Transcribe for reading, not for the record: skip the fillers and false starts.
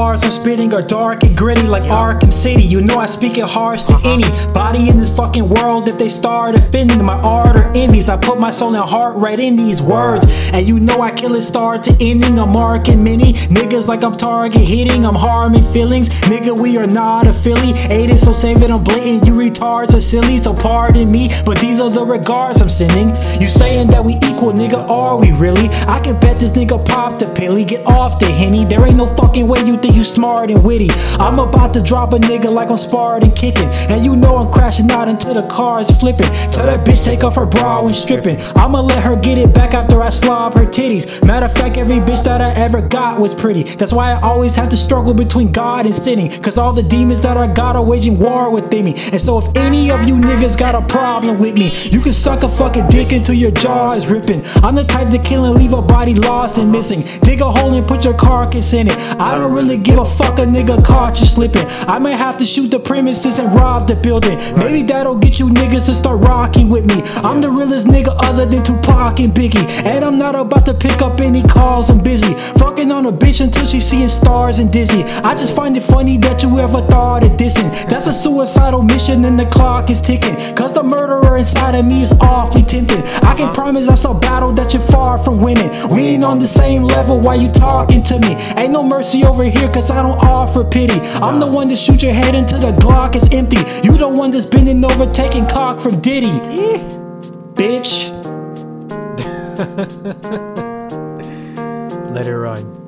bars I'm spitting are dark and gritty like Arkham City. You know I speak it harsh to anybody in this fucking world if they start offending my art or envies. I put my soul and heart right in these words, and you know I kill it start to ending. I'm marking many niggas like I'm target hitting. I'm harming feelings, nigga, we are not affiliated, so save it, I'm blatant. You retards are silly, so pardon me, but these are the regards I'm sending. You saying that we equal, nigga, are we really? I can bet this nigga popped a pilly. Get off the Henny, there ain't no fucking way you think you smart and witty. I'm about to drop a nigga like I'm sparred and kicking, and you know I'm crashing out until the car is flipping. Tell that bitch take off her bra when stripping. I'ma let her get it back after I slob her titties. Matter of fact, every bitch that I ever got was pretty. That's why I always have to struggle between God and sinning, cause all the demons that I got are waging war within me. And so if any of you niggas got a problem with me, you can suck a fucking dick until your jaw is ripping. I'm the type to kill and leave a body lost and missing. Dig a hole and put your carcass in it. I don't really give a fuck, a nigga caught you slipping. I might have to shoot the premises and rob the building. Maybe that'll get you niggas to start rocking with me. I'm the realest nigga other than Tupac and Biggie, and I'm not about to pick up any calls, I'm busy fucking on a bitch until she's seeing stars and dizzy. I just find it funny that you ever thought of dissing. That's a suicidal mission and the clock is ticking, cause the murderer inside of me is awfully tempting. I can promise that's a battle that you're far from winning. We ain't on the same level, why you talking to me? Ain't no mercy over here cause I don't offer pity. I'm the one that shoot your head until the Glock is empty. You the one that's bending over taking cock from Diddy. Bitch. Let it run.